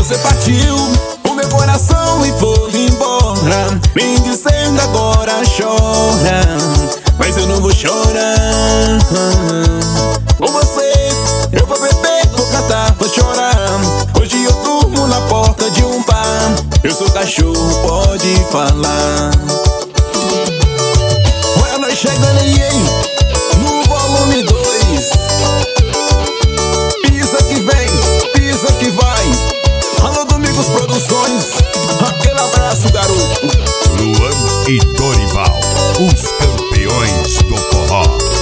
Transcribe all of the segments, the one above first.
Você partiu o meu coração e foi embora, me dizendo agora chora, mas eu não vou chorar. Com você eu vou beber, vou cantar, vou chorar. Hoje eu durmo na porta de um bar. Eu sou cachorro, pode falar. Olha nós chegando aí, hein, no volume 2. Pisa que vem, pisa que vai. Alô Domingos Produções, aquele abraço, garoto. Luan e Dorival, os campeões do forró.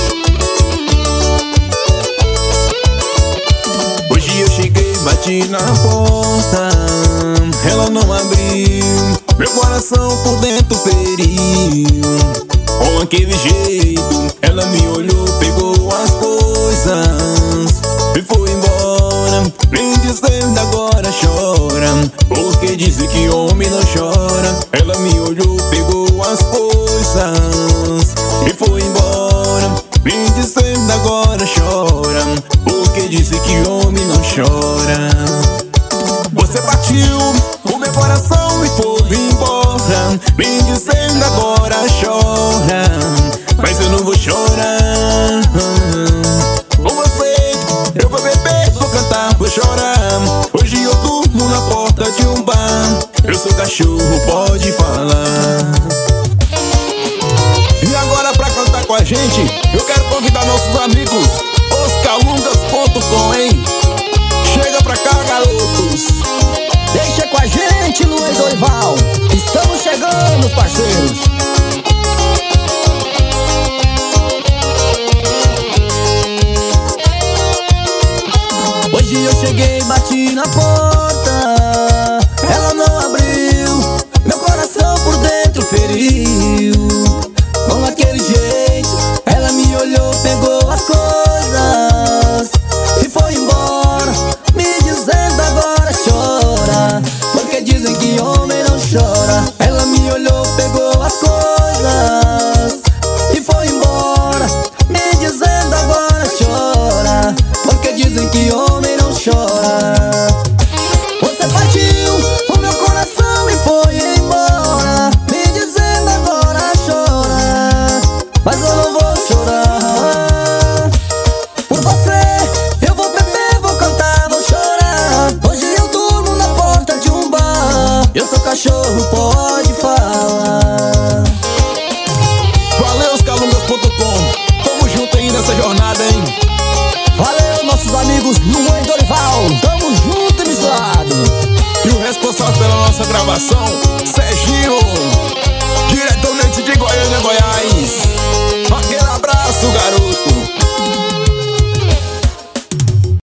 Hoje eu cheguei, bati na porta, ela não abriu, meu coração por dentro feriu. Com aquele jeito, ela me olhou, pegou as coisas e foi embora, me dizendo agora chora, porque dizem que homem não chora. Ela me olhou, pegou as coisas e foi embora, me dizendo agora chora, porque dizem que homem não chora. Você partiu o meu coração e foi embora, me dizendo agora chora, mas eu não vou chorar. Com você eu vou beber, vou cantar, vou chorar. Hoje eu durmo na porta de um bar. Eu sou cachorro, pode falar. E agora pra cantar com a gente, eu quero convidar nossos amigos oscalungas.com, hein? Chega pra cá, garotos. Deixa com a gente, Luan e Dorival. Estamos chegando, parceiros. Hoje eu cheguei, bati na porta, ela não abriu, meu coração por dentro feriu. Com aquele jeito, ela me olhou, pegou as coisas e foi embora, me dizendo agora chora, porque dizem que homem não chora. Ela me olhou, pegou as coisas e foi embora, me dizendo agora chora, porque dizem que homem não chora. Você partiu o meu coração e foi embora, me dizendo agora chora, mas eu não vou chorar. Por você eu vou beber, vou cantar, vou chorar. Hoje eu durmo na porta de um bar. Eu sou cachorro, pode falar. Valeu, oscalungas.com. Tamo junto aí nessa jornada, hein? Valeu, nossos amigos Luan e Dorival. Tamo junto e misturado. E o responsável pela nossa gravação, Serginho.